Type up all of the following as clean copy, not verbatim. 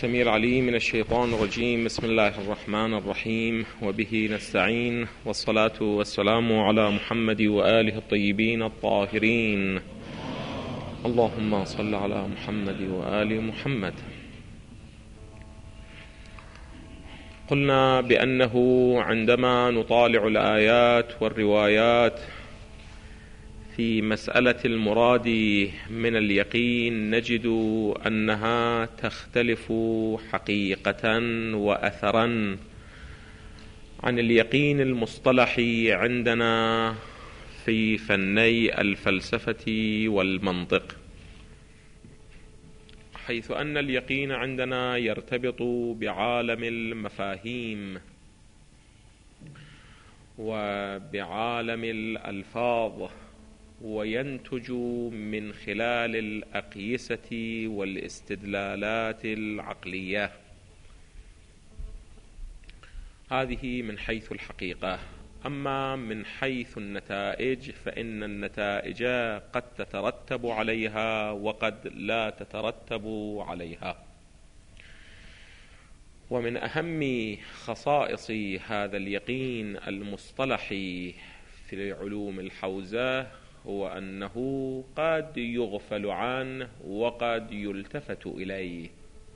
السميع العليم من الشيطان الرجيم. بسم الله الرحمن الرحيم، وبه نستعين، والصلاة والسلام على محمد وآله الطيبين الطاهرين. اللهم صل على محمد وآل محمد. قلنا بأنه عندما نطالع الآيات والروايات في مسألة المراد من اليقين نجد أنها تختلف حقيقة وأثرا عن اليقين المصطلحي عندنا في فني الفلسفة والمنطق، حيث أن اليقين عندنا يرتبط بعالم المفاهيم وبعالم الألفاظ، وينتج من خلال الأقيسة والاستدلالات العقلية. هذه من حيث الحقيقة. أما من حيث النتائج فإن النتائج قد تترتب عليها وقد لا تترتب عليها. ومن أهم خصائص هذا اليقين المصطلحي في علوم الحوزة هو أنه قد يغفل عنه وقد يلتفت إليه،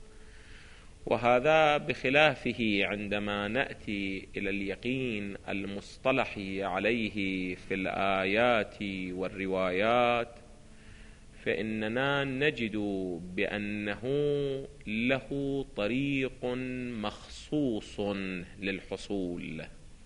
وهذا بخلافه عندما نأتي إلى اليقين المصطلحي عليه في الآيات والروايات، فإننا نجد بأنه له طريق مخصوص للحصول،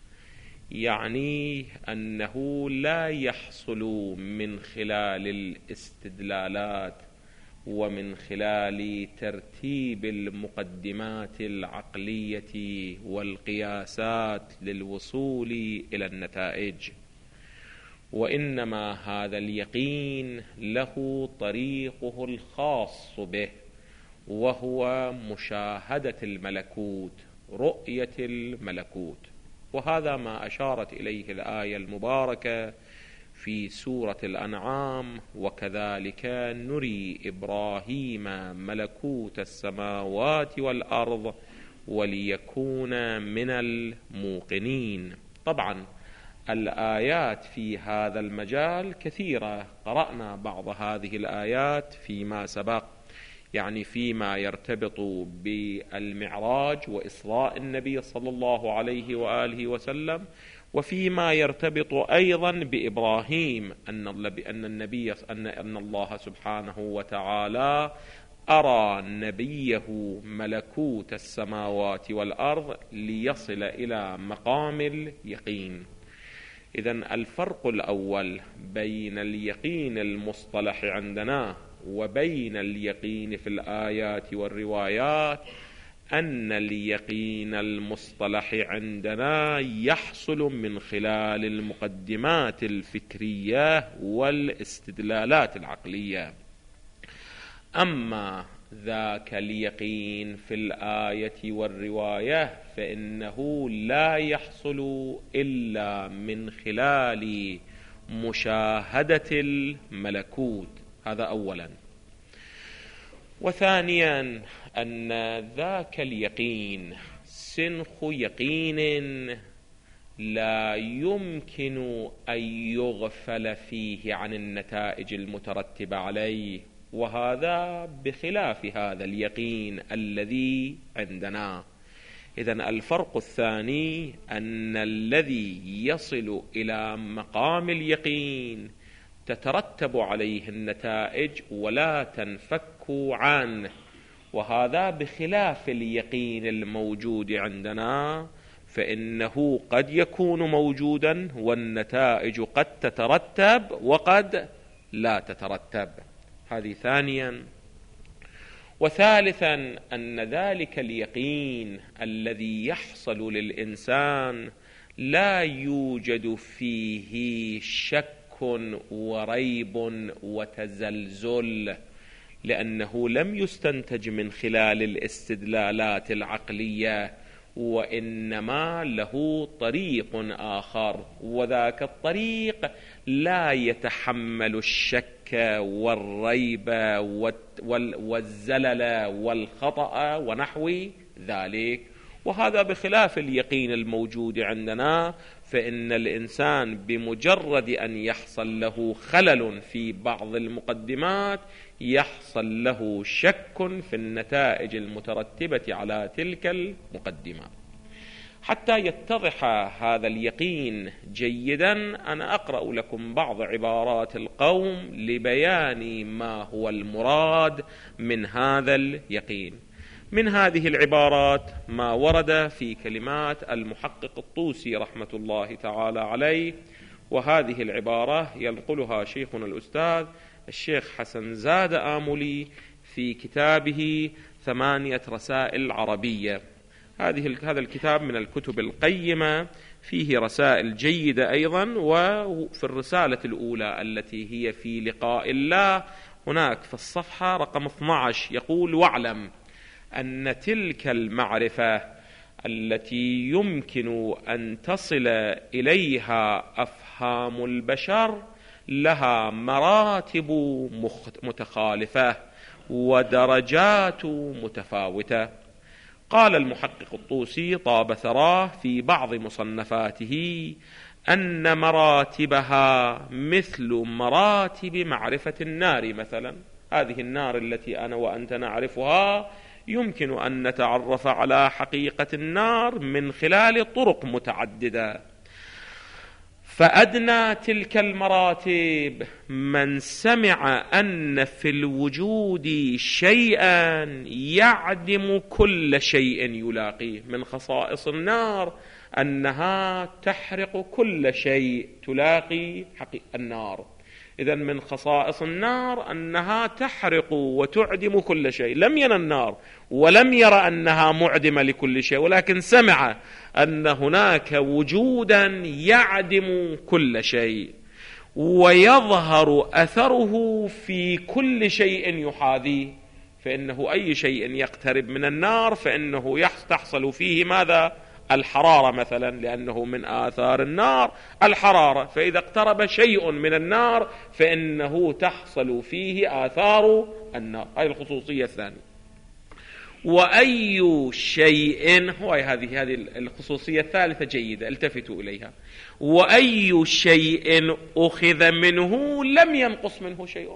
يعني أنه لا يحصل من خلال الاستدلالات ومن خلال ترتيب المقدمات العقلية والقياسات للوصول إلى النتائج، وإنما هذا اليقين له طريقه الخاص به، وهو مشاهدة الملكوت، رؤية الملكوت. وهذا ما أشارت إليه الآية المباركة في سورة الأنعام: وكذلك نري إبراهيم ملكوت السماوات والأرض وليكون من الموقنين. طبعا الآيات في هذا المجال كثيرة، قرأنا بعض هذه الآيات فيما سبق، يعني فيما يرتبط بالمعراج وإسراء النبي صلى الله عليه وآله وسلم، وفيما يرتبط أيضا بإبراهيم، أن الله سبحانه وتعالى أرى نبيه ملكوت السماوات والأرض ليصل إلى مقام اليقين. إذن الفرق الأول بين اليقين المصطلح عندنا وبين اليقين في الآيات والروايات أن اليقين المصطلح عندنا يحصل من خلال المقدمات الفكرية والاستدلالات العقلية، أما ذاك اليقين في الآية والرواية فإنه لا يحصل إلا من خلال مشاهدة الملكوت. هذا أولا. وثانيا أن ذاك اليقين سنخ يقين لا يمكن أن يغفل فيه عن النتائج المترتبة عليه، وهذا بخلاف هذا اليقين الذي عندنا. إذن الفرق الثاني أن الذي يصل إلى مقام اليقين تترتب عليه النتائج ولا تنفك عنه، وهذا بخلاف اليقين الموجود عندنا، فإنه قد يكون موجودا والنتائج قد تترتب وقد لا تترتب. هذه ثانيا. وثالثا أن ذلك اليقين الذي يحصل للإنسان لا يوجد فيه شك وريب وتزلزل، لأنه لم يستنتج من خلال الاستدلالات العقلية وإنما له طريق آخر، وذاك الطريق لا يتحمل الشك والريب والزلل والخطأ ونحو ذلك. وهذا بخلاف اليقين الموجود عندنا، فإن الإنسان بمجرد أن يحصل له خلل في بعض المقدمات يحصل له شك في النتائج المترتبة على تلك المقدمات. حتى يتضح هذا اليقين جيدا أنا أقرأ لكم بعض عبارات القوم لبيان ما هو المراد من هذا اليقين. من هذه العبارات ما ورد في كلمات المحقق الطوسي رحمة الله تعالى عليه، وهذه العبارة ينقلها شيخنا الأستاذ الشيخ حسن زاد آملي في كتابه 8 رسائل عربية. هذا الكتاب من الكتب القيمة، فيه رسائل جيدة أيضا. وفي الرسالة الأولى التي هي في لقاء الله هناك في الصفحة رقم 12 يقول: واعلم أن تلك المعرفة التي يمكن أن تصل إليها أفهام البشر لها مراتب متخالفة ودرجات متفاوتة. قال المحقق الطوسي طاب ثراه في بعض مصنفاته أن مراتبها مثل مراتب معرفة النار مثلا. هذه النار التي أنا وأنت نعرفها يمكن أن نتعرف على حقيقة النار من خلال طرق متعددة، فأدنى تلك المراتب من سمع أن في الوجود شيئا يعدم كل شيء يلاقيه. من خصائص النار أنها تحرق كل شيء تلاقي النار. إذن من خصائص النار أنها تحرق وتعدم كل شيء. لم يرى النار ولم يرى أنها معدمة لكل شيء، ولكن سمع أن هناك وجودا يعدم كل شيء ويظهر أثره في كل شيء يحاذيه. فإنه أي شيء يقترب من النار فإنه تحصل فيه ماذا؟ الحرارة مثلا، لأنه من آثار النار الحرارة. فإذا اقترب شيء من النار فإنه تحصل فيه آثار النار. هذه الخصوصية الثانية. وأي شيء هذه الخصوصية الثالثة جيدة، التفتوا إليها. وأي شيء أخذ منه لم ينقص منه شيء.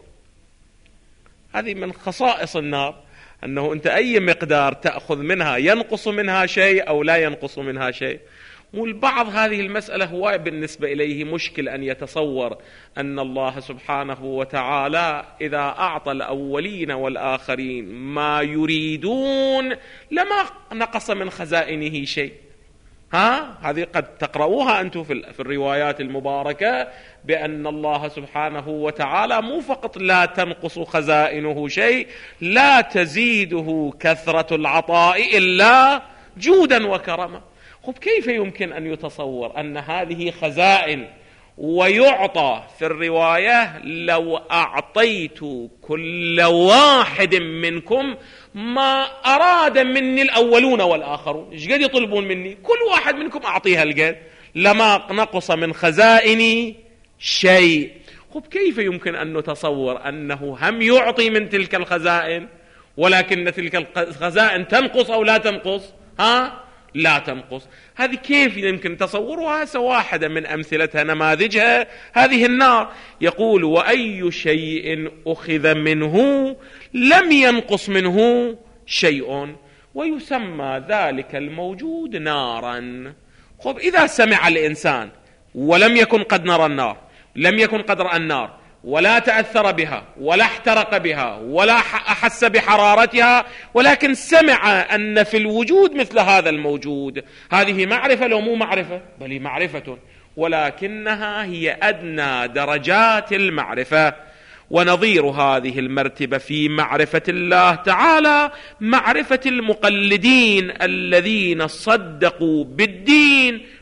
هذه من خصائص النار، أنه أنت أي مقدار تأخذ منها ينقص منها شيء أو لا ينقص منها شيء. والبعض هذه المسألة هو بالنسبة إليه مشكل أن يتصور أن الله سبحانه وتعالى إذا أعطى الأولين والآخرين ما يريدون لما نقص من خزائنه شيء. هذه قد تقرؤوها أنتم في الروايات المباركة بأن الله سبحانه وتعالى مو فقط لا تنقص خزائنه شيء، لا تزيده كثرة العطاء إلا جودا وكرما. كيف يمكن أن يتصور أن هذه خزائن ويعطى في الرواية لو أعطيت كل واحد منكم ما أراد مني الأولون والآخرون؟ إيش قد يطلبون مني؟ كل واحد منكم أعطيها القد، لما نقص من خزائني شيء. كيف يمكن أن نتصور أنه هم يعطي من تلك الخزائن ولكن تلك الخزائن تنقص أو لا تنقص؟ لا تنقص. هذه كيف يمكن تصورها؟ واحدة من أمثلتها نماذجها هذه النار. يقول: وأي شيء أخذ منه لم ينقص منه شيء، ويسمى ذلك الموجود نارا. إذا سمع الإنسان ولم يكن قد نرى النار، لم يكن قد رأى النار ولا تأثر بها ولا احترق بها ولا أحس بحرارتها، ولكن سمع أن في الوجود مثل هذا الموجود، هذه معرفة لو مو معرفة؟ بل معرفة، ولكنها هي أدنى درجات المعرفة. ونظير هذه المرتبة في معرفة الله تعالى معرفة المقلدين الذين صدقوا بالدين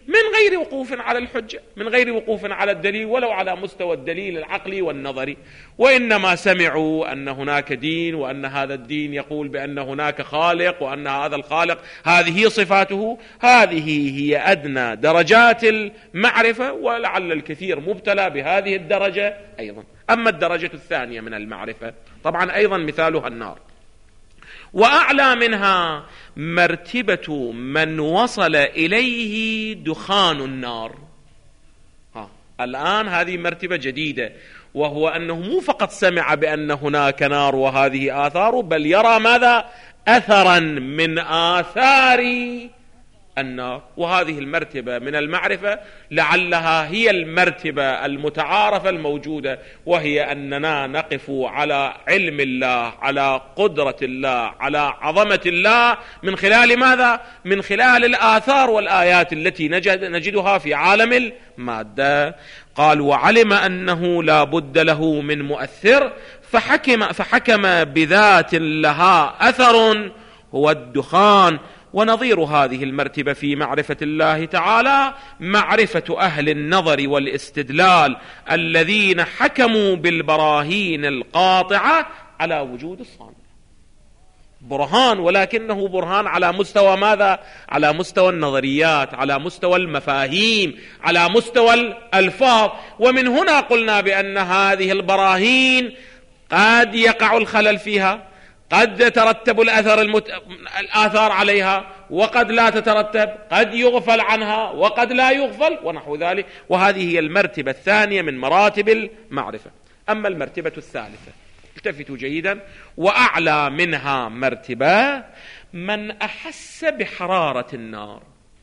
من غير وقوف على الحجة، من غير وقوف على الدليل ولو على مستوى الدليل العقلي والنظري، وإنما سمعوا أن هناك دين، وأن هذا الدين يقول بأن هناك خالق، وأن هذا الخالق هذه صفاته. هذه هي أدنى درجات المعرفة، ولعل الكثير مبتلى بهذه الدرجة أيضا. أما الدرجة الثانية من المعرفة طبعا أيضا مثالها النار، وأعلى منها مرتبة من وصل إليه دخان النار. الآن هذه مرتبة جديدة، وهو أنه مو فقط سمع بأن هناك نار وهذه آثاره، بل يرى ماذا؟ أثرا من آثار النار. وهذه المرتبة من المعرفة لعلها هي المرتبة المتعارفة الموجودة، وهي أننا نقف على علم الله، على قدرة الله، على عظمة الله، من خلال ماذا؟ من خلال الآثار والآيات التي نجدها في عالم المادة. قال: وعلم أنه لا بد له من مؤثر فحكم بذات لها أثر هو الدخان. ونظير هذه المرتبة في معرفة الله تعالى معرفة أهل النظر والاستدلال الذين حكموا بالبراهين القاطعة على وجود الصانع. برهان، ولكنه برهان على مستوى ماذا؟ على مستوى النظريات، على مستوى المفاهيم، على مستوى الألفاظ. ومن هنا قلنا بأن هذه البراهين قد يقع الخلل فيها، قد يترتب الآثار عليها، وقد لا تترتب، قد يغفل عنها وقد لا يغفل ونحو ذلك. وهذه هي المرتبة الثانية من مراتب المعرفة. أما المرتبة الثالثة، التفتوا جيدا، وأعلى منها مرتبة من أحس بحرارة النار.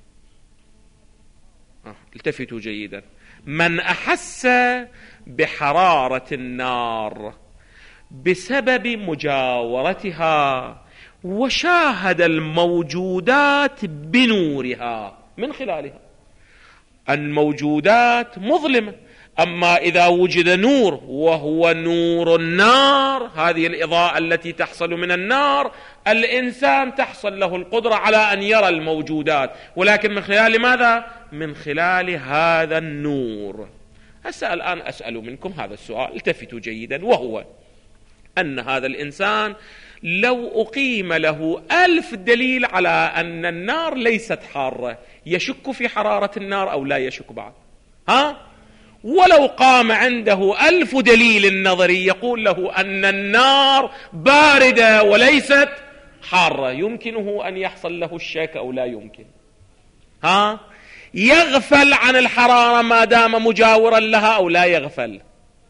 التفتوا جيدا، من أحس بحرارة النار بسبب مجاورتها وشاهد الموجودات بنورها من خلالها. الموجودات مظلمة، أما إذا وجد نور وهو نور النار، هذه الإضاءة التي تحصل من النار، الإنسان تحصل له القدرة على أن يرى الموجودات، ولكن من خلال ماذا؟ من خلال هذا النور. الآن أسأل منكم هذا السؤال، التفتوا جيدا، وهو أن هذا الإنسان لو أقيم له 1000 دليل على أن النار ليست حارة، يشك في حرارة النار أو لا يشك بعد؟ ولو قام عنده 1000 دليل نظري يقول له أن النار باردة وليست حارة، يمكنه أن يحصل له الشك أو لا يمكن؟ يغفل عن الحرارة ما دام مجاورا لها أو لا يغفل؟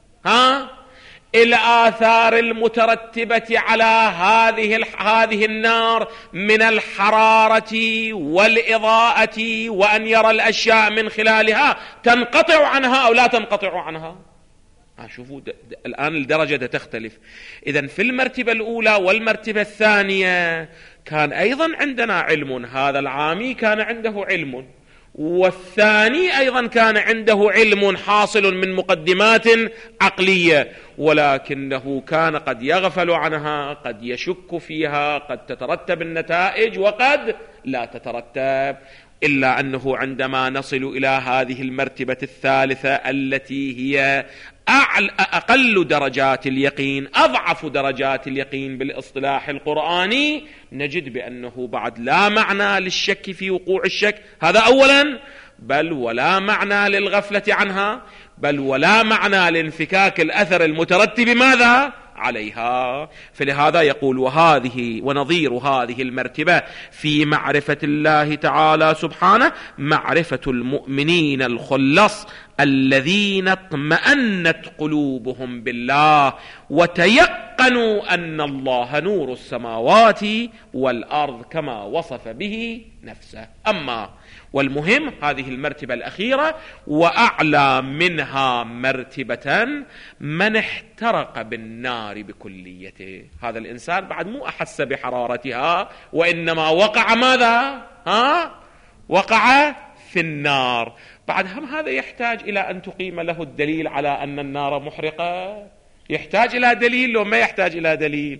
الآثار المترتبة على هذه النار من الحرارة والإضاءة وأن يرى الأشياء من خلالها تنقطع عنها أو لا تنقطع عنها؟ شوفوا الآن الدرجة تختلف. إذن في المرتبة الأولى والمرتبة الثانية كان أيضا عندنا علم، هذا العامي كان عنده علم، والثاني أيضا كان عنده علم حاصل من مقدمات عقلية، ولكنه كان قد يغفل عنها، قد يشك فيها، قد تترتب النتائج وقد لا تترتب. إلا أنه عندما نصل إلى هذه المرتبة الثالثة التي هي أقل درجات اليقين، أضعف درجات اليقين بالاصطلاح القرآني، نجد بأنه بعد لا معنى للشك في وقوع الشك، هذا أولا، بل ولا معنى للغفلة عنها، بل ولا معنى لانفكاك الأثر المترتب ماذا؟ عليها. فلهذا يقول: وهذه ونظير هذه المرتبة في معرفة الله تعالى سبحانه معرفة المؤمنين الخلص الذين اطمأنت قلوبهم بالله وتيقنوا أن الله نور السماوات والأرض كما وصف به نفسه. أما والمهم هذه المرتبة الأخيرة، وأعلى منها مرتبة من احترق بالنار بكليته. هذا الإنسان بعد مو أحس بحرارتها، وإنما وقع ماذا؟ وقع في النار. بعد هم هذا يحتاج إلى أن تقيم له الدليل على أن النار محرقة؟ يحتاج إلى دليل لو ما يحتاج إلى دليل؟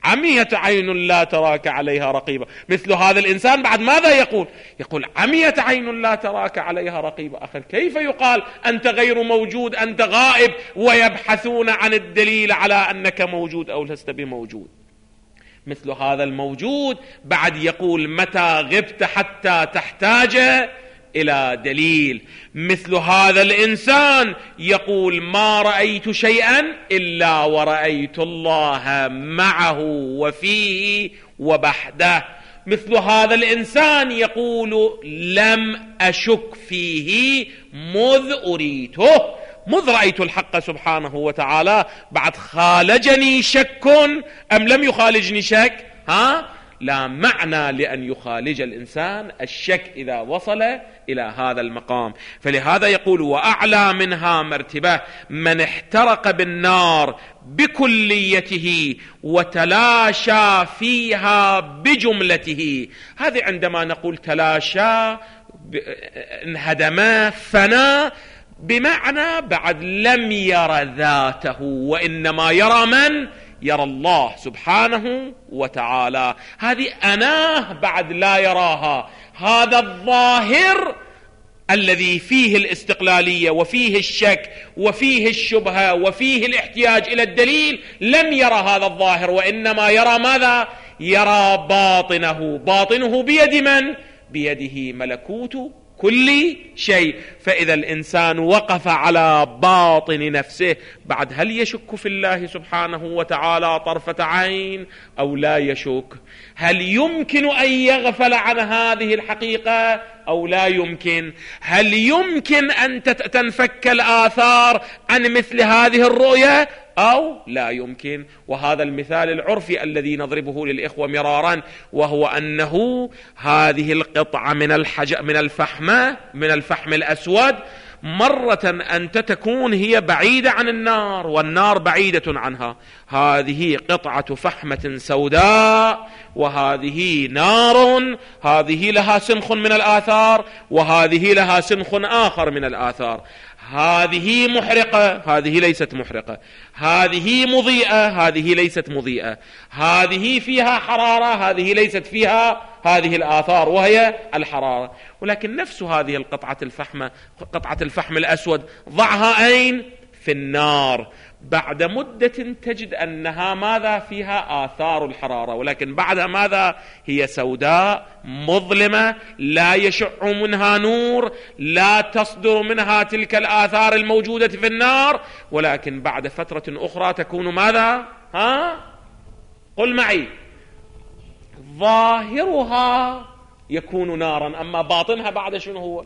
عميت عين لا تراك عليها رقيبة. مثل هذا الإنسان بعد ماذا يقول؟ يقول عميت عين لا تراك عليها رقيبة. أخي كيف يقال أنت غير موجود، أنت غائب، ويبحثون عن الدليل على أنك موجود أو لست بموجود؟ مثل هذا الموجود بعد يقول متى غبت حتى تحتاج إلى دليل. مثل هذا الإنسان يقول ما رأيت شيئا إلا ورأيت الله معه وفيه وبحده. مثل هذا الإنسان يقول لم أشك فيه مذ أريته، مذ رأيت الحق سبحانه وتعالى. بعد خالجني شك أم لم يخالجني شك؟ لا معنى لأن يخالج الإنسان الشك إذا وصل إلى هذا المقام. فلهذا يقول وأعلى منها مرتبة من احترق بالنار بكليته وتلاشى فيها بجملته. هذه عندما نقول تلاشى، انهدم، فنى، بمعنى بعد لم ير ذاته، وإنما يرى من؟ يرى الله سبحانه وتعالى. هذه أناه بعد لا يراها. هذا الظاهر الذي فيه الاستقلالية وفيه الشك وفيه الشبهة وفيه الاحتياج إلى الدليل لم يرى هذا الظاهر، وإنما يرى ماذا؟ يرى باطنه. باطنه بيد من؟ بيده ملكوت كل شيء. فإذا الإنسان وقف على باطن نفسه بعد هل يشك في الله سبحانه وتعالى طرفة عين أو لا يشك؟ هل يمكن أن يغفل عن هذه الحقيقة أو لا يمكن؟ هل يمكن أن تنفك الآثار عن مثل هذه الرؤية أو لا يمكن؟ وهذا المثال العرفي الذي نضربه للإخوة مرارا، وهو أنه هذه القطعة من الفحم الأسود مرة أنت تكون هي بعيدة عن النار والنار بعيدة عنها. هذه قطعة فحمة سوداء وهذه نار، هذه لها سنخ من الآثار وهذه لها سنخ آخر من الآثار. هذه محرقة، هذه ليست محرقة. هذه مضيئة، هذه ليست مضيئة. هذه فيها حرارة، هذه ليست فيها هذه الآثار وهي الحرارة. ولكن نفس هذه القطعة الفحمة، قطعة الفحم الأسود، ضعها أين؟ في النار. بعد مدة تجد أنها ماذا؟ فيها آثار الحرارة، ولكن بعدها ماذا؟ هي سوداء مظلمة لا يشع منها نور، لا تصدر منها تلك الآثار الموجودة في النار، ولكن بعد فترة أخرى تكون ماذا؟ قل معي. ظاهرها يكون نارا، أما باطنها بعد شنو هو؟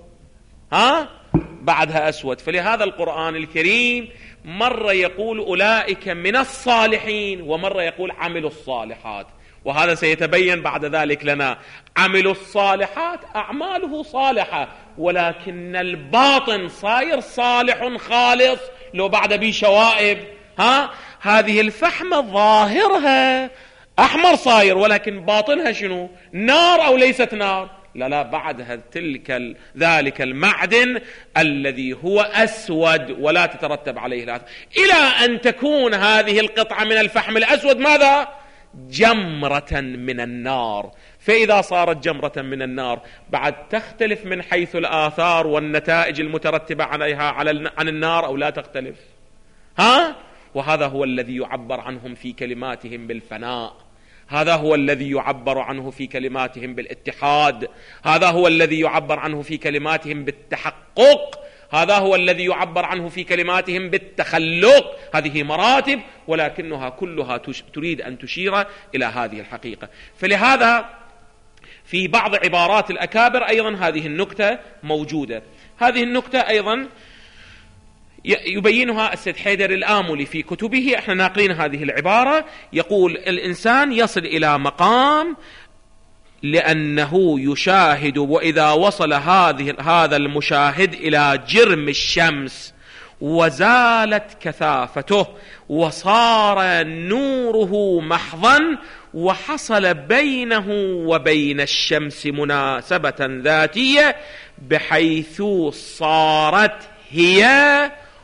بعدها أسود. فلهذا القرآن الكريم مرة يقول أولئك من الصالحين، ومرة يقول عملوا الصالحات، وهذا سيتبين بعد ذلك لنا. عملوا الصالحات أعماله صالحة، ولكن الباطن صاير صالح خالص لو بعد بي شوائب. هذه الفحمة ظاهرها أحمر صاير، ولكن باطنها شنو؟ نار أو ليست نار؟ لا، بعدها ذلك المعدن الذي هو أسود ولا تترتب عليه الآثار، إلى أن تكون هذه القطعة من الفحم الأسود ماذا؟ جمرة من النار. فإذا صارت جمرة من النار بعد تختلف من حيث الآثار والنتائج المترتبة عليها عن النار أو لا تختلف؟ وهذا هو الذي يعبر عنهم في كلماتهم بالفناء، هذا هو الذي يعبر عنه في كلماتهم بالاتحاد، هذا هو الذي يعبر عنه في كلماتهم بالتحقق، هذا هو الذي يعبر عنه في كلماتهم بالتخلق. هذه مراتب، ولكنها كلها تريد أن تشير إلى هذه الحقيقة. فلهذا في بعض عبارات الأكابر أيضا هذه النكتة موجودة. هذه النكتة أيضا يبينها السيد حيدر الآملي في كتبه، احنا ناقلين هذه العبارة. يقول الإنسان يصل إلى مقام لأنه يشاهد، وإذا وصل هذا المشاهد إلى جرم الشمس وزالت كثافته وصار نوره محضا وحصل بينه وبين الشمس مناسبة ذاتية بحيث صارت هي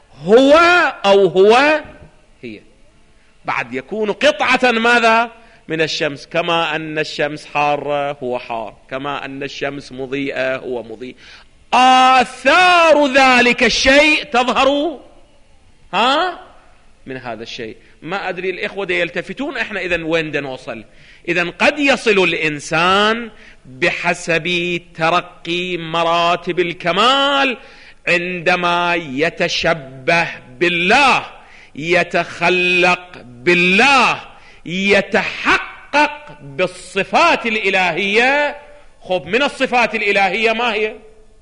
هو أو هو هي. بعد يكون قطعة ماذا؟ من الشمس، كما أن الشمس حارة هو حار، كما أن الشمس مضيئة هو مضيء. آثار ذلك الشيء تظهر من هذا الشيء. ما أدري الإخوة يلتفتون إحنا إذن وين نوصل؟ إذن قد يصل الإنسان بحسب ترقي مراتب الكمال عندما يتشبه بالله، يتخلق بالله، يتحقق بالصفات الإلهية. خب من الصفات الإلهية ما هي؟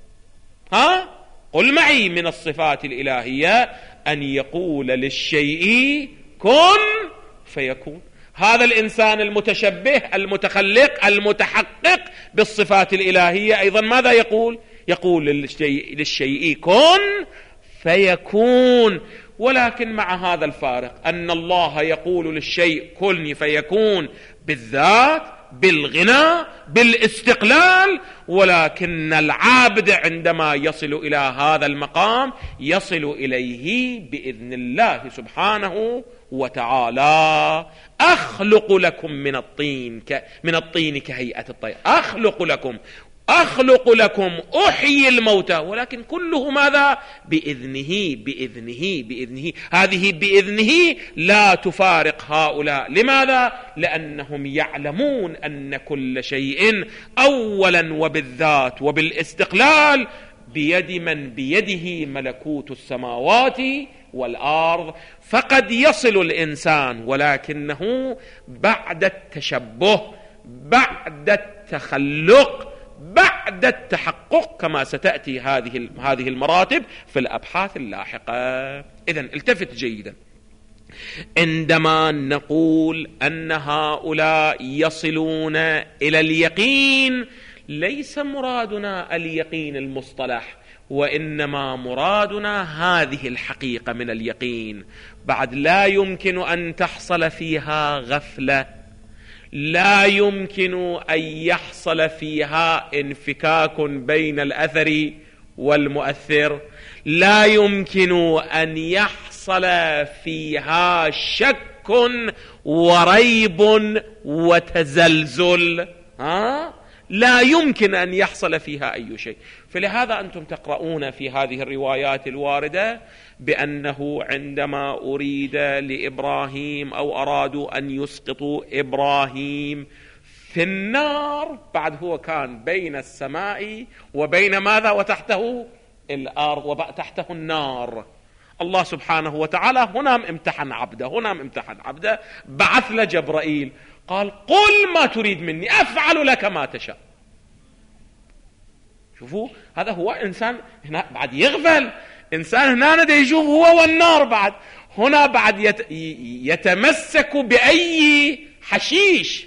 قل معي. من الصفات الإلهية أن يقول للشيء كن فيكون. هذا الإنسان المتشبه المتخلق المتحقق بالصفات الإلهية أيضا ماذا يقول؟ يقول للشيء كن فيكون. ولكن مع هذا الفارق أن الله يقول للشيء كن فيكون بالذات، بالغنى، بالاستقلال، ولكن العابد عندما يصل إلى هذا المقام يصل إليه بإذن الله سبحانه وتعالى. أخلق لكم من الطين كهيئة الطير، أخلق لكم أحيي الموتى، ولكن كله ماذا؟ بإذنه بإذنه بإذنه. هذه بإذنه لا تفارق هؤلاء. لماذا؟ لأنهم يعلمون أن كل شيء أولا وبالذات وبالاستقلال بيد من بيده ملكوت السماوات والأرض. فقد يصل الإنسان ولكنه بعد التشبه، بعد التخلق، بعد التحقق، كما ستأتي هذه المراتب في الأبحاث اللاحقة. إذن التفت جيدا. عندما نقول أن هؤلاء يصلون إلى اليقين ليس مرادنا اليقين المصطلح، وإنما مرادنا هذه الحقيقة من اليقين. بعد لا يمكن أن تحصل فيها غفلة، لا يمكن أن يحصل فيها انفكاك بين الأثر والمؤثر، لا يمكن أن يحصل فيها شك وريب وتزلزل، لا يمكن أن يحصل فيها أي شيء. فلهذا أنتم تقرؤون في هذه الروايات الواردة بأنه عندما أريد لإبراهيم أو أرادوا أن يسقطوا إبراهيم في النار، بعد هو كان بين السماء وبين ماذا؟ وتحته الأرض وتحته النار. الله سبحانه وتعالى هنا امتحن عبده، بعث له جبرائيل قال قل ما تريد مني أفعل لك ما تشاء. شوفوا هذا هو إنسان هنا بعد يغفل، إنسان هنا يشوف هو والنار، بعد هنا بعد يتمسك بأي حشيش،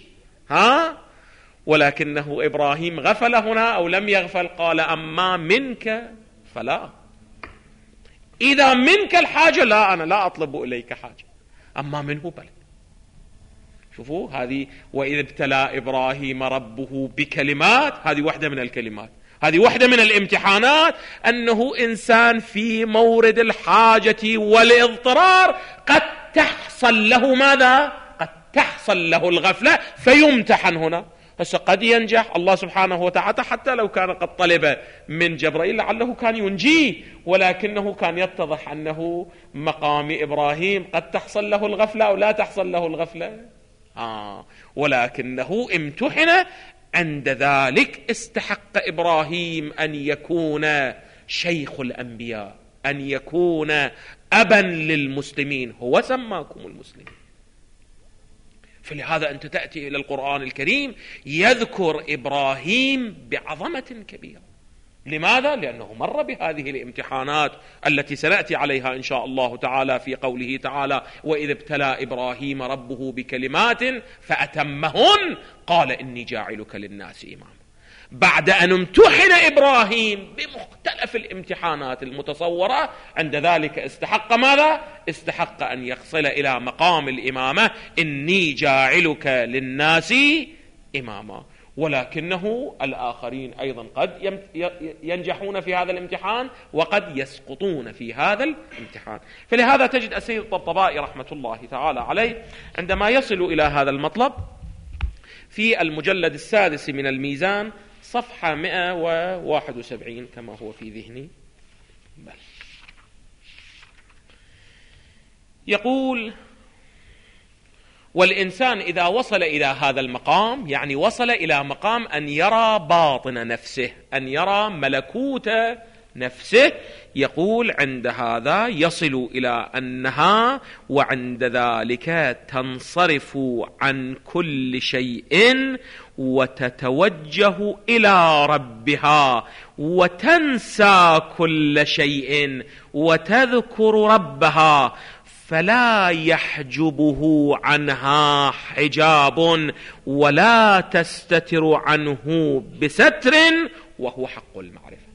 ولكنه إبراهيم غفل هنا أو لم يغفل؟ قال أما منك فلا، إذا منك الحاجة لا، أنا لا أطلب إليك حاجة، أما منه بل. شوفوا هذه وإذ ابتلى إبراهيم ربه بكلمات، هذه واحدة من الكلمات، هذه واحدة من الامتحانات، أنه إنسان في مورد الحاجة والاضطرار قد تحصل له ماذا؟ قد تحصل له الغفلة فيمتحن هنا. هسه قد ينجح الله سبحانه وتعالى حتى لو كان قد طلب من جبرائيل لعله كان ينجيه، ولكنه كان يتضح أنه مقام إبراهيم قد تحصل له الغفلة أو لا تحصل له الغفلة، ولكنه امتحن. عند ذلك استحق إبراهيم أن يكون شيخ الأنبياء، أن يكون أبا للمسلمين، هو سماكم المسلمين. فلهذا أنت تأتي إلى القرآن الكريم يذكر إبراهيم بعظمة كبيرة. لماذا؟ لأنه مر بهذه الامتحانات التي سنأتي عليها إن شاء الله تعالى في قوله تعالى وإذ ابتلى إبراهيم ربه بكلمات فأتمهن قال إني جاعلك للناس إماما. بعد أن امتحن إبراهيم بمختلف الامتحانات المتصورة، عند ذلك استحق ماذا؟ استحق أن يصل إلى مقام الإمامة، إني جاعلك للناس إماما. ولكنه الآخرين أيضا قد ينجحون في هذا الامتحان وقد يسقطون في هذا الامتحان. فلهذا تجد السيد الطبطبائي رحمة الله تعالى عليه عندما يصل إلى هذا المطلب في المجلد السادس من الميزان صفحة 171 كما هو في ذهني. يقول: والإنسان إذا وصل إلى هذا المقام، يعني وصل إلى مقام أن يرى باطن نفسه، أن يرى ملكوت نفسه، يقول عند هذا يصل إلى أنها وعند ذلك تنصرف عن كل شيء وتتوجه إلى ربها وتنسى كل شيء وتذكر ربها، فلا يحجبه عنها حجاب ولا تستتر عنه بستر، وهو حق المعرفة.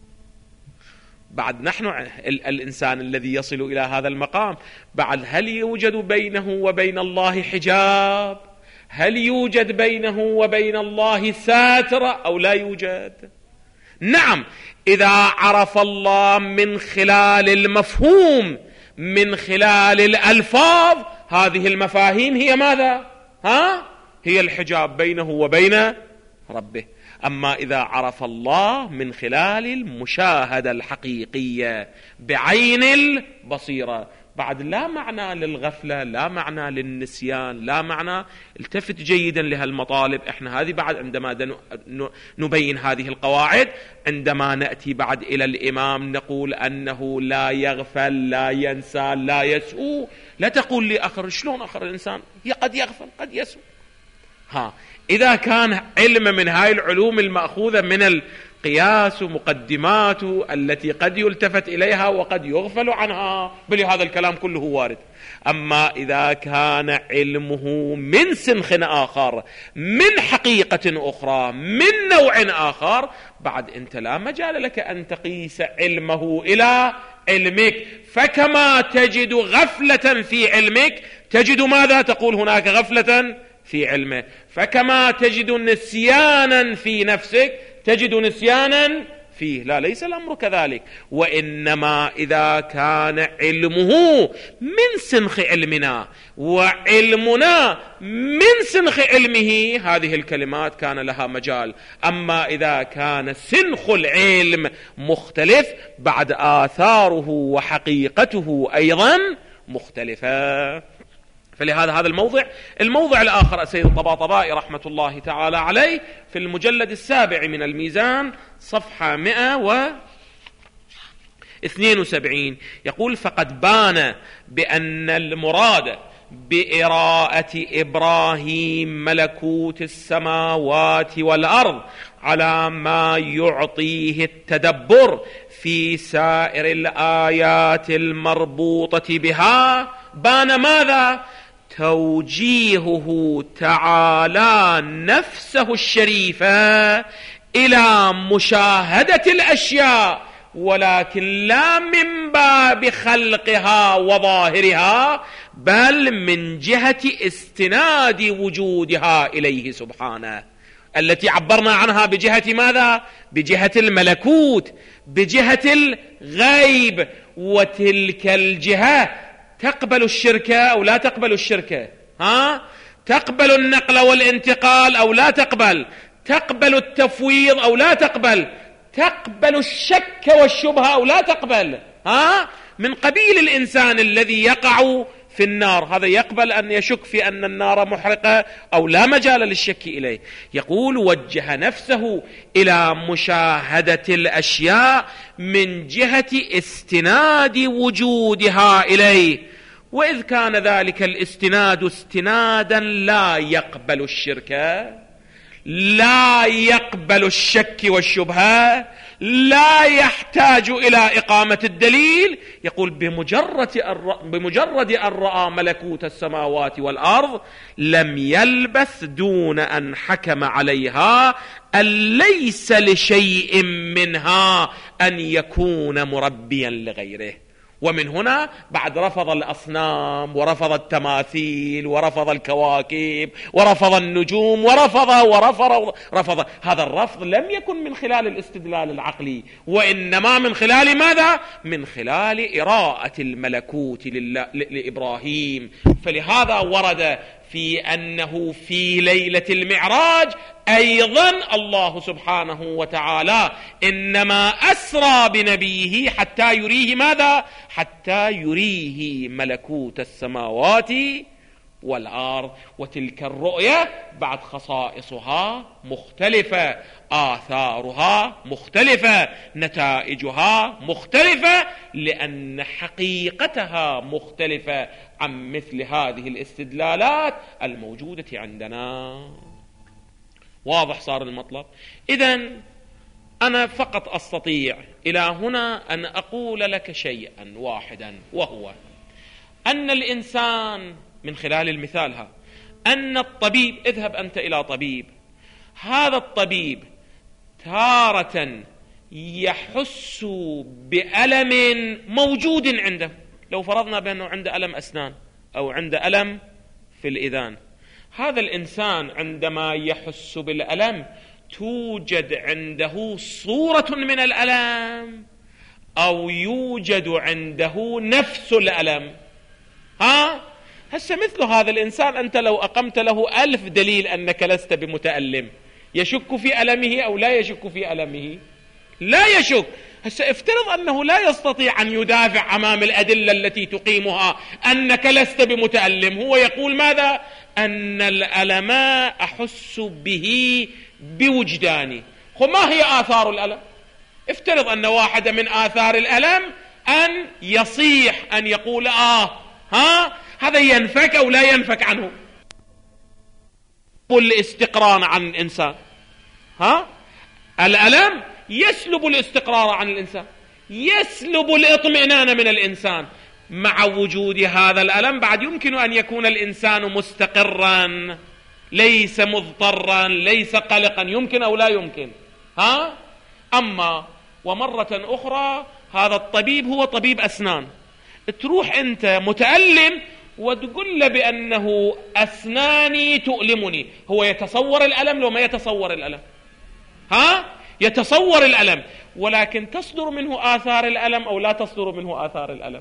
بعد نحن الإنسان الذي يصل إلى هذا المقام، بعد هل يوجد بينه وبين الله حجاب؟ هل يوجد بينه وبين الله ساتر أو لا يوجد؟ نعم، إذا عرف الله من خلال المفهوم، من خلال الألفاظ، هذه المفاهيم هي ماذا؟ هي الحجاب بينه وبين ربه. أما إذا عرف الله من خلال المشاهدة الحقيقية بعين البصيرة، بعد لا معنى للغفلة، لا معنى للنسيان، لا معنى. التفت جيدا لهالمطالب. احنا هذه بعد عندما نبين هذه القواعد، عندما نأتي بعد إلى الإمام نقول أنه لا يغفل، لا ينسى، لا يسهو. لا تقول لي أخر، شلون أخر الإنسان قد يغفل قد يسهو؟ إذا كان علم من هاي العلوم المأخوذة من القياس ومقدماته التي قد يلتفت إليها وقد يغفل عنها، بل هذا الكلام كله وارد. أما إذا كان علمه من سنخ آخر، من حقيقة أخرى، من نوع آخر، بعد أنت لا مجال لك أن تقيس علمه إلى علمك. فكما تجد غفلة في علمك، تجد ماذا؟ تقول هناك غفلة في علمه. فكما تجد نسيانا في نفسك، تجد نسيانا فيه. لا، ليس الأمر كذلك. وإنما إذا كان علمه من سنخ علمنا وعلمنا من سنخ علمه، هذه الكلمات كان لها مجال. أما إذا كان سنخ العلم مختلف، بعد آثاره وحقيقته أيضا مختلفة. فلهذا هذا الموضع الآخر السيد الطباطبائي رحمة الله تعالى عليه في المجلد السابع من الميزان صفحة 172 يقول: فقد بان بأن المراد بإراءة إبراهيم ملكوت السماوات والأرض على ما يعطيه التدبر في سائر الآيات المربوطة بها، بان ماذا؟ توجيهه تعالى نفسه الشريفة إلى مشاهدة الأشياء، ولكن لا من باب خلقها وظاهرها، بل من جهة استناد وجودها إليه سبحانه، التي عبرنا عنها بجهة ماذا؟ بجهة الملكوت، بجهة الغيب. وتلك الجهة تقبل الشركة أو لا تقبل الشركة؟ تقبل النقل والانتقال أو لا تقبل؟ تقبل التفويض أو لا تقبل؟ تقبل الشك والشبهة أو لا تقبل؟ من قبيل الإنسان الذي يقع في النار، هذا يقبل أن يشك في أن النار محرقة أو لا مجال للشك إليه. يقول: وجه نفسه إلى مشاهدة الأشياء من جهة استناد وجودها إليه. وإذ كان ذلك الاستناد استنادا لا يقبل الشرك، لا يقبل الشك والشبهة، لا يحتاج إلى إقامة الدليل، يقول بمجرد أن رأى ملكوت السماوات والأرض لم يلبث دون أن حكم عليها أن ليس لشيء منها أن يكون مربيا لغيره. ومن هنا بعد رفض الأصنام ورفض التماثيل ورفض الكواكب ورفض النجوم ورفض. هذا الرفض لم يكن من خلال الاستدلال العقلي، وإنما من خلال ماذا؟ من خلال إراءة الملكوت لإبراهيم. فلهذا ورد في أنه في ليلة المعراج أيضا الله سبحانه وتعالى إنما أسرى بنبيه حتى يريه ماذا؟ حتى يريه ملكوت السماوات والأرض. وتلك الرؤية بعد خصائصها مختلفة، آثارها مختلفة، نتائجها مختلفة، لأن حقيقتها مختلفة عن مثل هذه الاستدلالات الموجودة عندنا. واضح صار المطلب؟ إذن أنا فقط أستطيع إلى هنا أن أقول لك شيئا واحدا، وهو أن الإنسان من خلال المثال أن الطبيب، اذهب أنت إلى طبيب، هذا الطبيب تارة يحس بألم موجود عنده. لو فرضنا بأنه عنده ألم أسنان أو عنده ألم في الإذان، هذا الإنسان عندما يحس بالألم توجد عنده صورة من الألم أو يوجد عنده نفس الألم. هسه مثل هذا الإنسان أنت لو أقمت له 1000 دليل أنك لست بمتألم، يشك في ألمه أو لا يشك في ألمه؟ لا يشك. هسه افترض أنه لا يستطيع أن يدافع أمام الأدلة التي تقيمها أنك لست بمتألم. هو يقول ماذا؟ أن الألم أحس به بوجداني. ما هي آثار الألم؟ افترض أن واحدة من آثار الألم أن يصيح، أن يقول هذا ينفك أو لا ينفك عنه. الاستقرار عن الإنسان، الألم يسلب الاستقرار عن الإنسان، يسلب الاطمئنان من الإنسان. مع وجود هذا الألم بعد يمكن أن يكون الإنسان مستقرا، ليس مضطرا، ليس قلقا، يمكن أو لا يمكن؟ أما ومرة أخرى هذا الطبيب هو طبيب أسنان، تروح أنت متألم وتقول له بأنه أسناني تؤلمني، هو يتصور الألم لو ما يتصور الألم؟ يتصور الألم، ولكن تصدر منه آثار الألم أو لا تصدر منه آثار الألم؟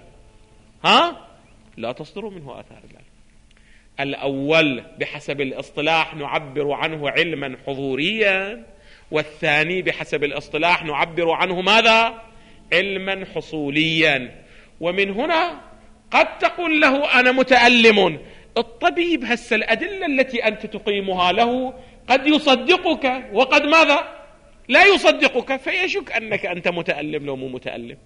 لا تصدر منه آثار الألم. الأول بحسب الاصطلاح نعبر عنه علما حضوريا، والثاني بحسب الاصطلاح نعبر عنه ماذا؟ علما حصوليا. ومن هنا قد تقول له أنا متألم، الطبيب هسه الأدلة التي أنت تقيمها له قد يصدقك وقد ماذا؟ لا يصدقك، فيشك أنك أنت متألم لو مو متألم.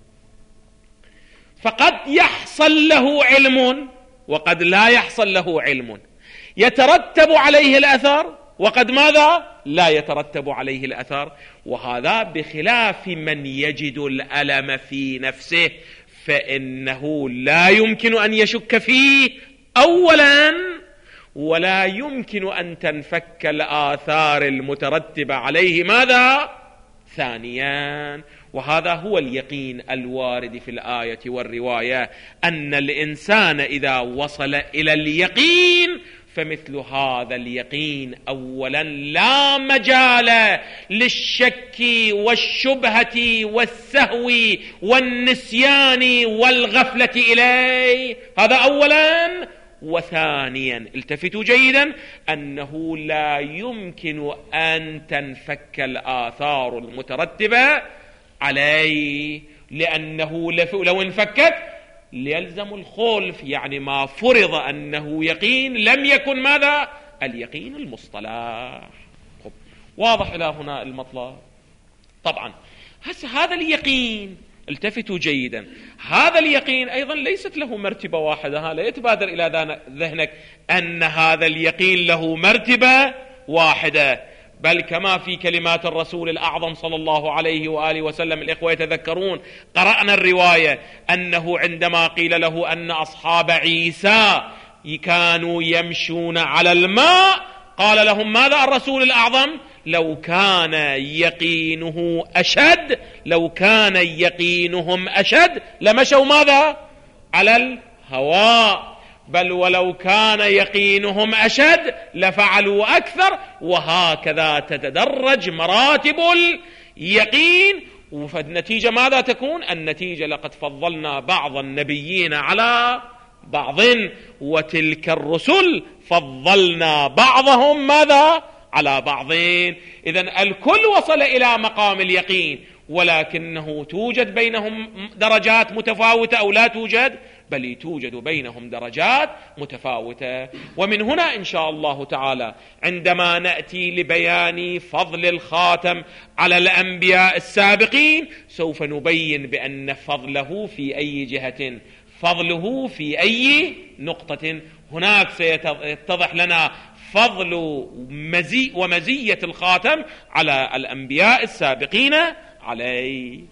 فقد يحصل له علم وقد لا يحصل له علم، يترتب عليه الأثر وقد ماذا؟ لا يترتب عليه الأثر. وهذا بخلاف من يجد الألم في نفسه، فإنه لا يمكن أن يشك فيه أولا، ولا يمكن أن تنفك الآثار المترتبة عليه ماذا؟ ثانيا. وهذا هو اليقين الوارد في الآية والرواية، أن الإنسان إذا وصل إلى اليقين فمثل هذا اليقين أولا لا مجال للشك والشبهة والسهو والنسيان والغفلة إليه، هذا أولا. وثانيا التفتوا جيدا أنه لا يمكن أن تنفك الآثار المترتبة عليه، لأنه لو انفكت ليلزم الخلف، يعني ما فرض أنه يقين لم يكن ماذا؟ اليقين المصطلح. واضح إلى هنا المطلب؟ طبعا هذا اليقين، التفتوا جيدا، هذا اليقين أيضا ليست له مرتبة واحدة. لا يتبادر إلى ذهنك أن هذا اليقين له مرتبة واحدة، بل كما في كلمات الرسول الأعظم صلى الله عليه وآله وسلم، الإخوة يتذكرون قرأنا الرواية أنه عندما قيل له أن أصحاب عيسى كانوا يمشون على الماء قال لهم ماذا الرسول الأعظم؟ لو كان يقينه أشد، لو كان يقينهم أشد لمشوا ماذا؟ على الهواء. بل ولو كان يقينهم أشد لفعلوا أكثر. وهكذا تتدرج مراتب اليقين. فالنتيجة ماذا تكون؟ النتيجة لقد فضلنا بعض النبيين على بعض، وتلك الرسل فضلنا بعضهم ماذا؟ على بعضين. إذن الكل وصل إلى مقام اليقين، ولكنه توجد بينهم درجات متفاوتة أو لا توجد؟ بل توجد بينهم درجات متفاوتة. ومن هنا إن شاء الله تعالى عندما نأتي لبيان فضل الخاتم على الأنبياء السابقين سوف نبين بأن فضله في أي جهة، فضله في أي نقطة. هناك سيتضح لنا فضل ومزية الخاتم على الأنبياء السابقين عليه.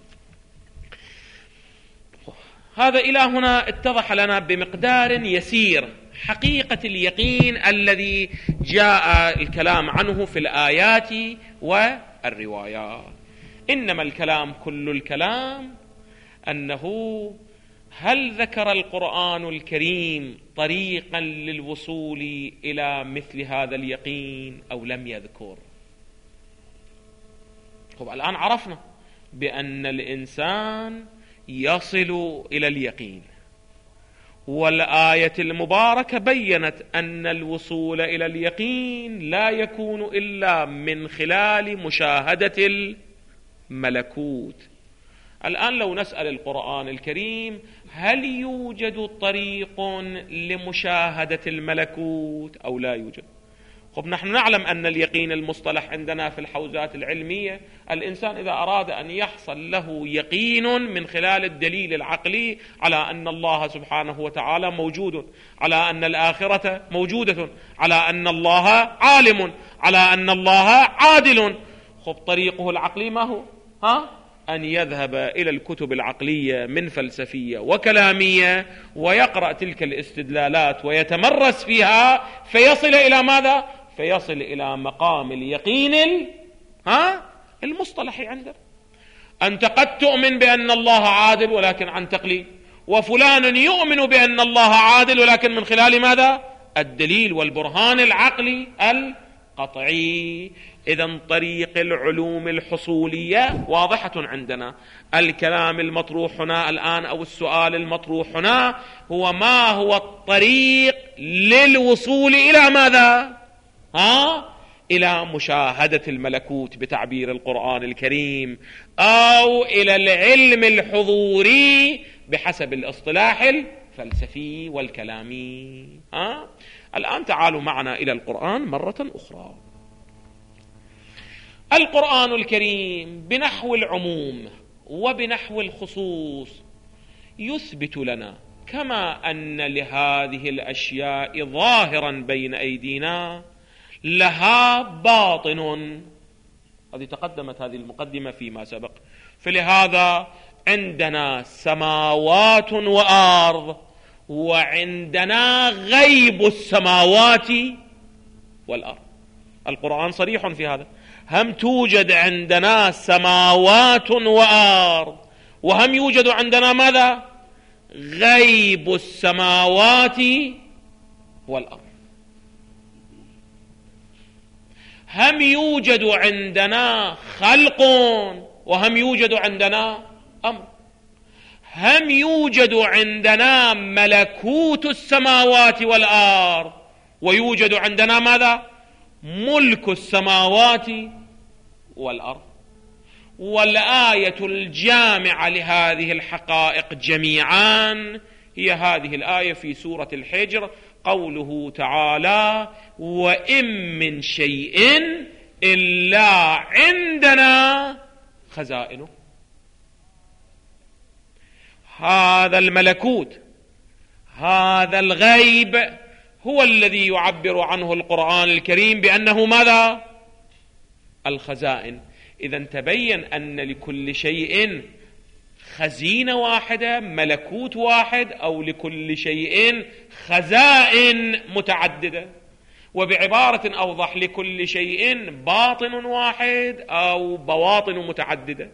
هذا إلى هنا اتضح لنا بمقدار يسير حقيقة اليقين الذي جاء الكلام عنه في الآيات والروايات. إنما الكلام كل الكلام أنه هل ذكر القرآن الكريم طريقا للوصول إلى مثل هذا اليقين أو لم يذكر؟ الآن عرفنا بأن الإنسان يصل إلى اليقين، والآية المباركة بيّنت أن الوصول إلى اليقين لا يكون إلا من خلال مشاهدة الملكوت. الآن لو نسأل القرآن الكريم هل يوجد طريق لمشاهدة الملكوت أو لا يوجد؟ نحن نعلم أن اليقين المصطلح عندنا في الحوزات العلمية، الإنسان إذا أراد أن يحصل له يقين من خلال الدليل العقلي على أن الله سبحانه وتعالى موجود، على أن الآخرة موجودة، على أن الله عالم، على أن الله عادل، طريقه العقلي ما هو؟ أن يذهب إلى الكتب العقلية من فلسفية وكلامية ويقرأ تلك الاستدلالات ويتمرس فيها فيصل إلى ماذا؟ فيصل إلى مقام اليقين المصطلحي عنده. أنت قد تؤمن بأن الله عادل ولكن عن تقليد، وفلان يؤمن بأن الله عادل ولكن من خلال ماذا؟ الدليل والبرهان العقلي القطعي. إذن طريق العلوم الحصولية واضحة عندنا. الكلام المطروح هنا الآن أو السؤال المطروح هنا هو ما هو الطريق للوصول إلى ماذا؟ إلى مشاهدة الملكوت بتعبير القرآن الكريم، أو إلى العلم الحضوري بحسب الاصطلاح الفلسفي والكلامي. الآن تعالوا معنا إلى القرآن مرة أخرى. القرآن الكريم بنحو العموم وبنحو الخصوص يثبت لنا كما أن لهذه الأشياء ظاهرا بين أيدينا لها باطن. هذه تقدمت هذه المقدمة فيما سبق. فلهذا عندنا سماوات وأرض، وعندنا غيب السماوات والأرض. القرآن صريح في هذا. هم توجد عندنا سماوات وأرض، وهم يوجد عندنا ماذا؟ غيب السماوات والأرض. هم يوجد عندنا خلق، وهم يوجد عندنا أمر. هم يوجد عندنا ملكوت السماوات والأرض، ويوجد عندنا ماذا؟ ملك السماوات والأرض. والآية الجامعة لهذه الحقائق جميعا هي هذه الآية في سورة الحجر، قوله تعالى: وإن من شيء إلا عندنا خزائنه. هذا الملكوت، هذا الغيب هو الذي يعبر عنه القرآن الكريم بأنه ماذا؟ الخزائن. إذن تبين أن لكل شيء خزينة واحدة، ملكوت واحد، أو لكل شيء خزائن متعددة. وبعبارة أوضح، لكل شيء باطن واحد أو بواطن متعددة؟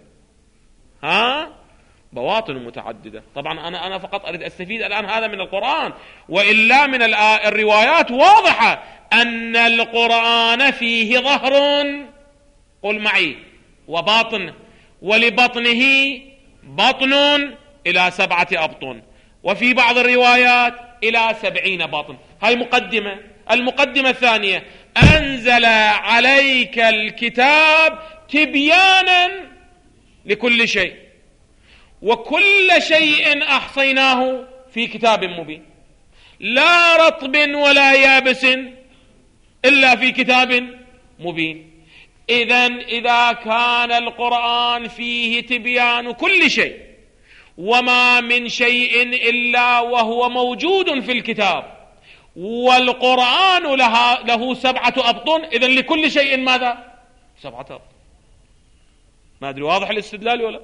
بواطن متعددة. طبعا أنا فقط أريد أستفيد الآن هذا من القرآن، وإلا من الروايات واضحة أن القرآن فيه ظهر، قل معي، وباطن، ولبطنه بطن إلى 7 أبطن، وفي بعض الروايات إلى 70 بطن. هاي مقدمة. المقدمة الثانية: أنزل عليك الكتاب تبيانا لكل شيء، وكل شيء أحصيناه في كتاب مبين، لا رطب ولا يابس إلا في كتاب مبين. إذا كان القرآن فيه تبيان كل شيء، وما من شيء إلا وهو موجود في الكتاب، والقرآن له 7 أبطن، إذن لكل شيء ماذا؟ 7 أبطن. ما أدري واضح الاستدلال ولا؟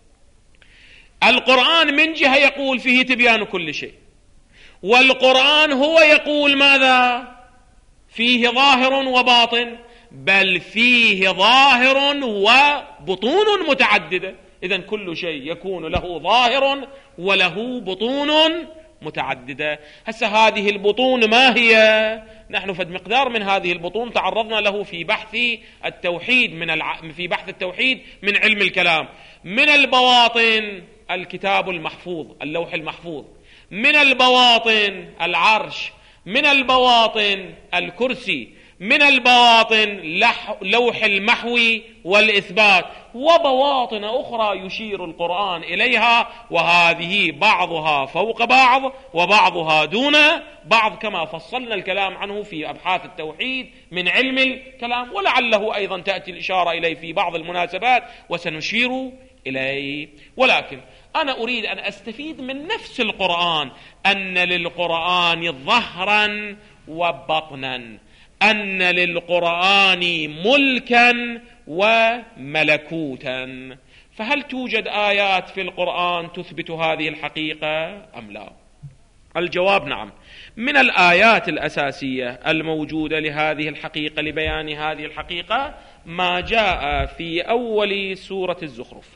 القرآن من جهة يقول فيه تبيان كل شيء، والقرآن هو يقول ماذا؟ فيه ظاهر وباطن، بل فيه ظاهر وبطون متعددة. إذن كل شيء يكون له ظاهر وله بطون متعددة. هسه هذه البطون ما هي؟ نحن فد مقدار من هذه البطون تعرضنا له في بحث التوحيد في بحث التوحيد من علم الكلام. من البواطن الكتاب المحفوظ، اللوح المحفوظ، من البواطن العرش، من البواطن الكرسي، من البواطن لوح المحو والإثبات، وبواطن أخرى يشير القرآن إليها، وهذه بعضها فوق بعض وبعضها دون بعض، كما فصلنا الكلام عنه في أبحاث التوحيد من علم الكلام، ولعله أيضا تأتي الإشارة إليه في بعض المناسبات وسنشير إليه. ولكن أنا أريد أن أستفيد من نفس القرآن أن للقرآن ظهرا وبطنا، أن للقرآن ملكا وملكوتا. فهل توجد آيات في القرآن تثبت هذه الحقيقة أم لا؟ الجواب نعم. من الآيات الأساسية الموجودة لهذه الحقيقة، لبيان هذه الحقيقة، ما جاء في أول سورة الزخرف.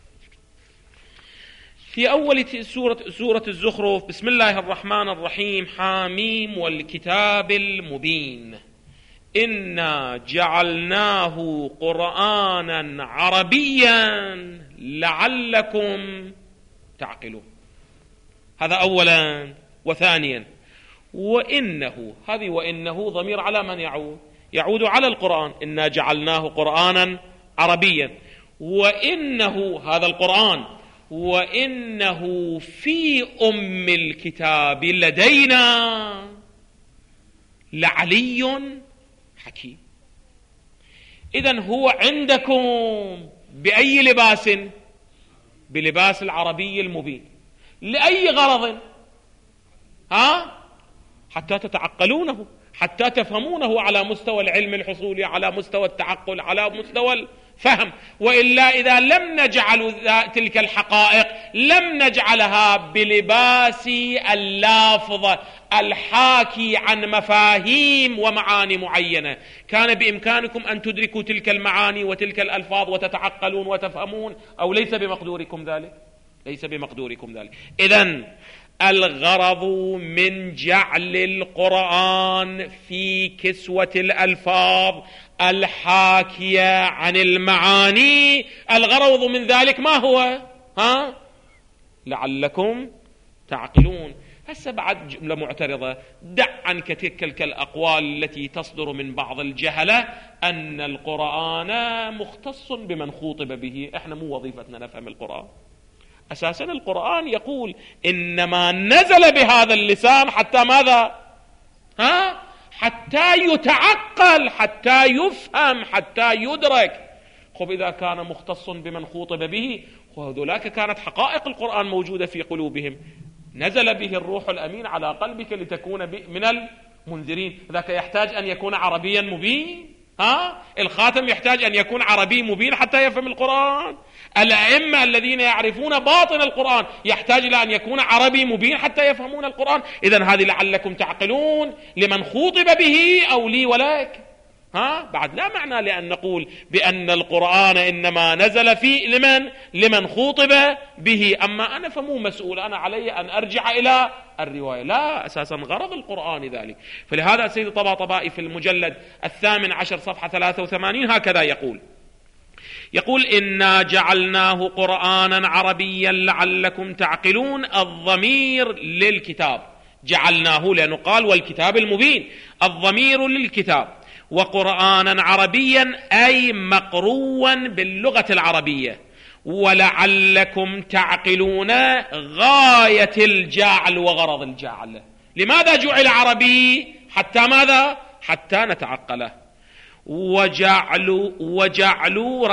في أول سورة الزخرف: بسم الله الرحمن الرحيم، حاميم والكتاب المبين، إنا جعلناه قرآنا عربيا لعلكم تعقلون. هذا أولا. وثانيا: وإنه ضمير على من يعود على القرآن. إنا جعلناه قرآنا عربيا، وإنه هذا القرآن، وإنه في أم الكتاب لدينا لعلي حكيم. إذن هو عندكم بأي لباس؟ بلباس العربي المبين. لأي غرض؟ حتى تتعقلونه، حتى تفهمونه على مستوى العلم الحصولي، على مستوى التعقل، على مستوى الفهم. وإلا إذا لم نجعل تلك الحقائق، لم نجعلها بلباس اللافظ الحاكي عن مفاهيم ومعاني معينة، كان بإمكانكم أن تدركوا تلك المعاني وتلك الألفاظ وتتعقلون وتفهمون، أو ليس بمقدوركم ذلك؟ ليس بمقدوركم ذلك. إذن الغرض من جعل القرآن في كسوة الألفاظ الحاكية عن المعاني، الغرض من ذلك ما هو؟ لعلكم تعقلون. هسه بعد جملة معترضة: دع عنك تلك الأقوال التي تصدر من بعض الجهلة أن القرآن مختص بمن خوطب به. احنا مو وظيفتنا نفهم القرآن. أساسا القرآن يقول إنما نزل بهذا اللسان حتى ماذا؟ حتى يتعقل، حتى يفهم، حتى يدرك. خب إذا كان مختص بمن خوطب به، وذلك كانت حقائق القرآن موجودة في قلوبهم. نزل به الروح الأمين على قلبك لتكون من المنذرين. ذاك يحتاج أن يكون عربيا مبين؟ الخاتم يحتاج أن يكون عربي مبين حتى يفهم القرآن. الأئمة الذين يعرفون باطن القرآن يحتاج إلى أن يكون عربي مبين حتى يفهمون القرآن. إذن هذه لعلكم تعقلون لمن خوطب به أو لي ولك. بعد لا معنى لأن نقول بأن القرآن إنما نزل فيه لمن خوطب به، أما أنا فمو مسؤول، أنا علي أن أرجع إلى الرواية، لا، أساسا غرض القرآن ذلك. فلهذا السيد الطباطبائي في المجلد 18 صفحة 83 هكذا يقول إنا جعلناه قرآنا عربيا لعلكم تعقلون. الضمير للكتاب، جعلناه لأنه قال والكتاب المبين، الضمير للكتاب، وقرآنا عربيا أي مقروا باللغة العربية، ولعلكم تعقلون غاية الجعل وغرض الجعل. لماذا جعل عربي؟ حتى ماذا؟ حتى نتعقله. وجعلوا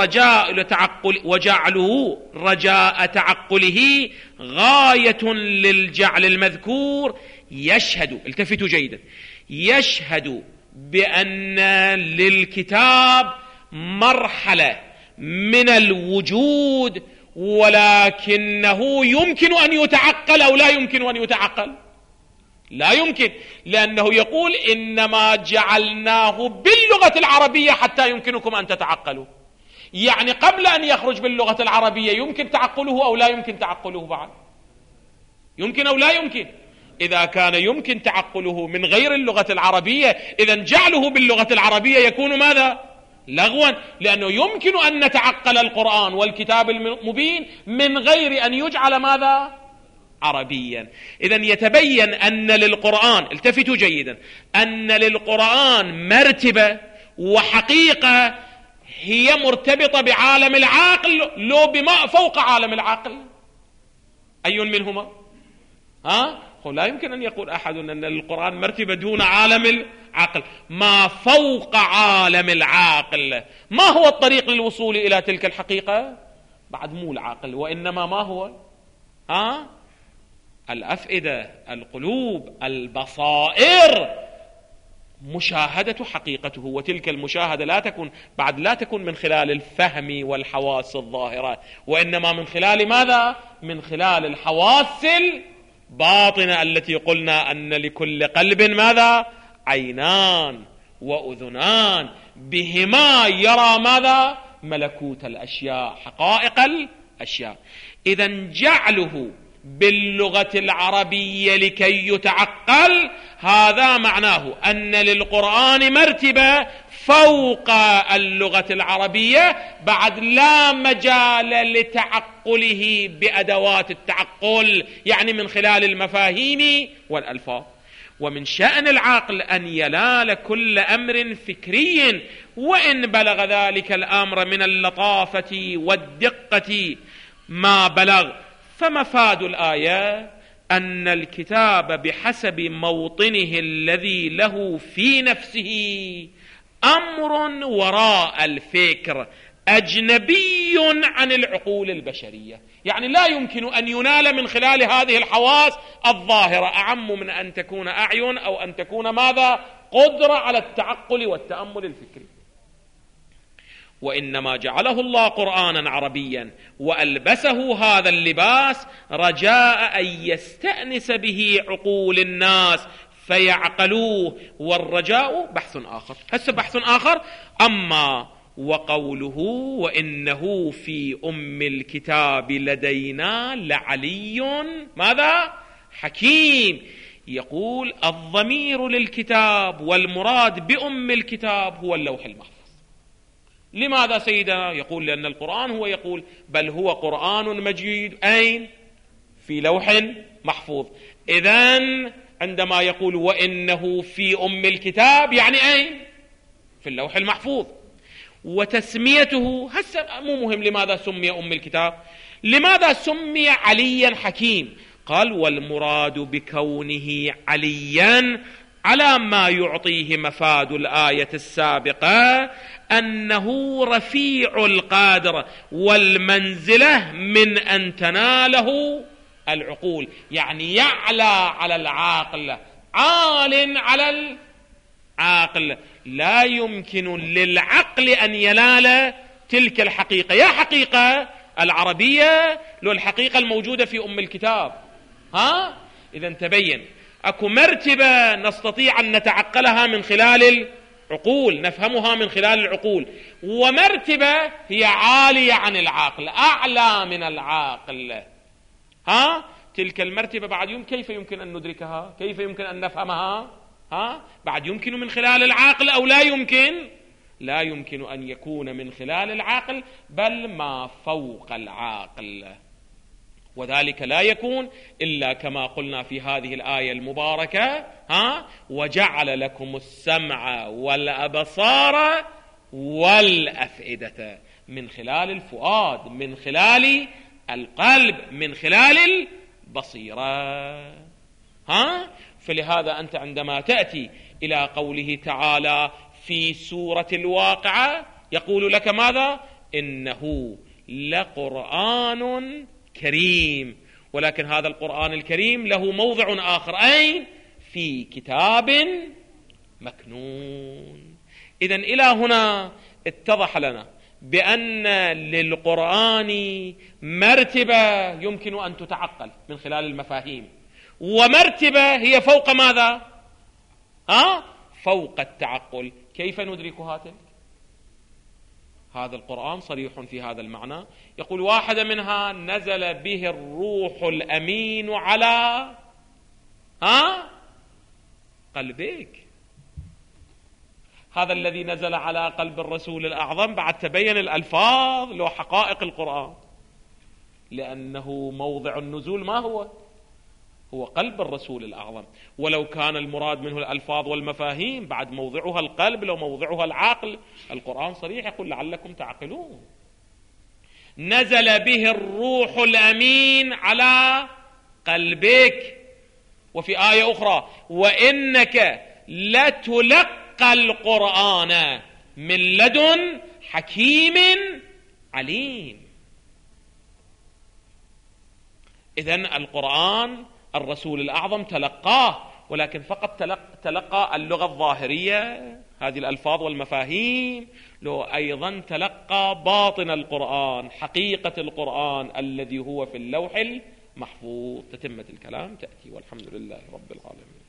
رجاء تعقله غاية للجعل المذكور. يشهد، التفتوا جيدا، يشهد بأن للكتاب مرحلة من الوجود، ولكنه يمكن أن يتعقل أو لا يمكن أن يتعقل. لا يمكن، لأنه يقول إنما جعلناه باللغة العربية حتى يمكنكم أن تتعقلوا. يعني قبل أن يخرج باللغة العربية يمكن تعقله أو لا يمكن تعقله؟ بعد يمكن أو لا يمكن؟ إذا كان يمكن تعقله من غير اللغة العربية، إذن جعله باللغة العربية يكون ماذا؟ لغوا، لأنه يمكن أن نتعقل القرآن والكتاب المبين من غير أن يجعل ماذا؟ عربيا. إذن يتبين أن للقرآن، التفتوا جيدا، أن للقرآن مرتبة وحقيقة هي مرتبطة بعالم العقل، لو بما فوق عالم العقل. أي منهما؟ لا يمكن أن يقول أحد أن القرآن مرتبة دون عالم العقل، ما فوق عالم العقل. ما هو الطريق للوصول إلى تلك الحقيقة؟ بعد مو العقل، وإنما ما هو؟ الأفئدة، القلوب، البصائر، مشاهدة حقيقته. وتلك المشاهدة لا تكون من خلال الفهم والحواس الظاهرة، وإنما من خلال ماذا؟ من خلال الحواس الباطنة التي قلنا أن لكل قلب ماذا؟ عينان وأذنان، بهما يرى ماذا؟ ملكوت الأشياء، حقائق الأشياء. إذن جعله باللغة العربية لكي يتعقل، هذا معناه أن للقرآن مرتبة فوق اللغة العربية، بعد لا مجال لتعقله بأدوات التعقل، يعني من خلال المفاهيم والألفاظ. ومن شأن العقل أن ينال كل أمر فكري، وإن بلغ ذلك الأمر من اللطافة والدقة ما بلغ. فمفاد الآية أن الكتاب بحسب موطنه الذي له في نفسه أمر وراء الفكر، أجنبي عن العقول البشرية. يعني لا يمكن أن ينال من خلال هذه الحواس الظاهرة، أعم من أن تكون أعين أو أن تكون ماذا؟ قدرة على التعقل والتأمل الفكري. وإنما جعله الله قرآنا عربيا وألبسه هذا اللباس رجاء أن يستأنس به عقول الناس فيعقلوه، والرجاء بحث آخر. هسه بحث آخر. أما وقوله وإنه في أم الكتاب لدينا لعلي ماذا؟ حكيم. يقول الضمير للكتاب، والمراد بأم الكتاب هو اللوح المحفوظ. لماذا سيدنا؟ يقول لأن القرآن هو يقول بل هو قرآن مجيد. أين؟ في لوح محفوظ. إذن عندما يقول وإنه في أم الكتاب يعني أين؟ في اللوح المحفوظ. وتسميته هسه مو مهم لماذا سمي أم الكتاب، لماذا سمي عليا حكيم؟ قال والمراد بكونه عليا على ما يعطيه مفاد الآية السابقة، أنه رفيع القدر والمنزلة من أن تناله العقول، يعني يعلى على العاقل، عال على العاقل. لا يمكن للعقل أن ينال تلك الحقيقة. يا حقيقة العربية لو الحقيقة الموجودة في أم الكتاب. إذا تبين أكو مرتبة نستطيع أن نتعقلها من خلال العقول، نفهمها من خلال العقول، ومرتبة هي عالية عن العقل، أعلى من العقل. تلك المرتبة بعد كيف يمكن أن ندركها؟ كيف يمكن أن نفهمها؟ بعد يمكن من خلال العقل أو لا يمكن؟ لا يمكن أن يكون من خلال العقل، بل ما فوق العقل، وذلك لا يكون إلا كما قلنا في هذه الآية المباركة: وجعل لكم السمع والأبصار والأفئدة، من خلال الفؤاد، من خلال القلب، من خلال البصيرة. فلهذا أنت عندما تأتي إلى قوله تعالى في سورة الواقعة يقول لك ماذا؟ إنه لقرآن كريم، ولكن هذا القرآن الكريم له موضع آخر، أين؟ في كتاب مكنون. إذن إلى هنا اتضح لنا بأن للقرآن مرتبة يمكن أن تتعقل من خلال المفاهيم، ومرتبة هي فوق ماذا؟ فوق التعقل. كيف ندركها تلك؟ هذا القرآن صريح في هذا المعنى، يقول واحدة منها نزل به الروح الأمين على قلبك. هذا الذي نزل على قلب الرسول الأعظم بعد تبين الألفاظ له حقائق القرآن، لأنه موضع النزول ما هو قلب الرسول الأعظم، ولو كان المراد منه الألفاظ والمفاهيم بعد موضعها القلب لو موضعها العقل. القرآن صريح يقول لعلكم تعقلون. نزل به الروح الأمين على قلبك. وفي آية أخرى وإنك لتلقى القرآن من لدن حكيم عليم. إذن القرآن الرسول الأعظم تلقاه، ولكن فقط تلقى اللغة الظاهرية، هذه الألفاظ والمفاهيم، لو أيضا تلقى باطن القرآن، حقيقة القرآن الذي هو في اللوح المحفوظ. تتمة الكلام تأتي، والحمد لله رب العالمين.